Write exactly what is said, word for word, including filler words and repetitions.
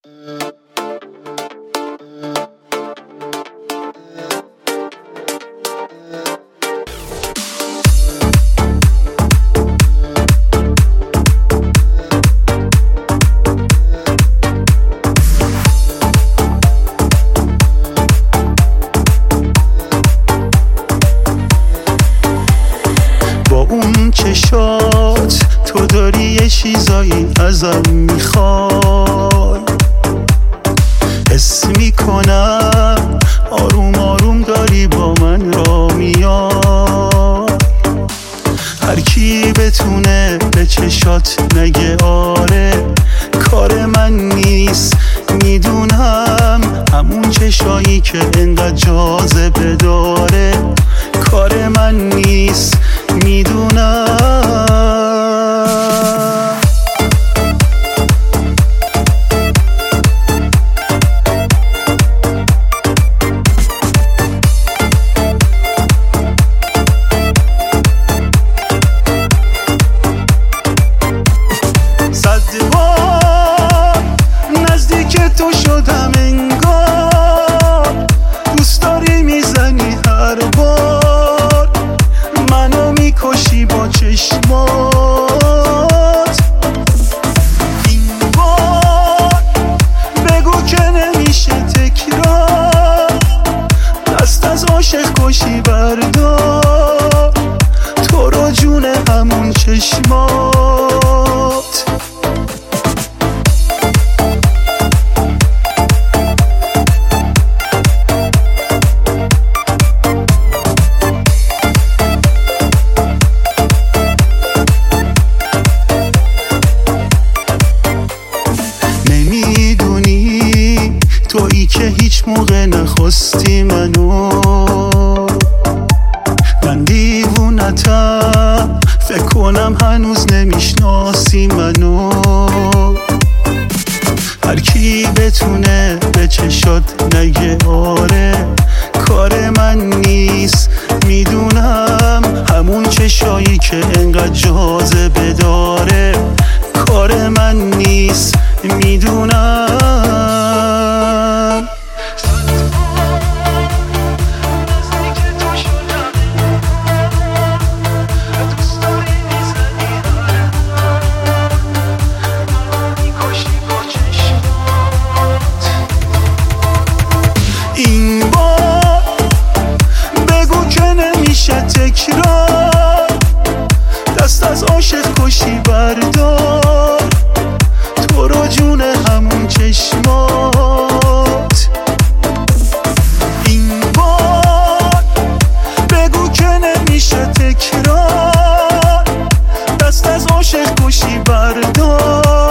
چشات تو داری یه چیزایی ازم میخوای، حس میکنم آروم آروم داری با من را میای. هر کی بتونه به چشات نگه آره کار من نیست، میدونم همون چشایی که انقدر جاذبه داره کار من نیست، میدونم. صد بار نزدیک تو شدم انگار، دوست داری میزنی هر بار منو میکشی با چشمات. این بار بگو که نمیشه تکرار، دست از عاشق کشی بردار تو رو جون همون چشمات. تویی که هیچ موقع نخواستی منو، من دیوونتم فکر کنم هنوز نمیشناسی منو. هر کی بتونه به چشات نگه آره کار من نیست، میدونم همون چشایی که انقدر جاذبه داره کار من نیست، میدونم. این بار بگو که نمیشه تکرار، دست از عاشق کشی بردار تو رو جون همون چشمات. این بار بگو که نمیشه تکرار، دست از عاشق کشی بردار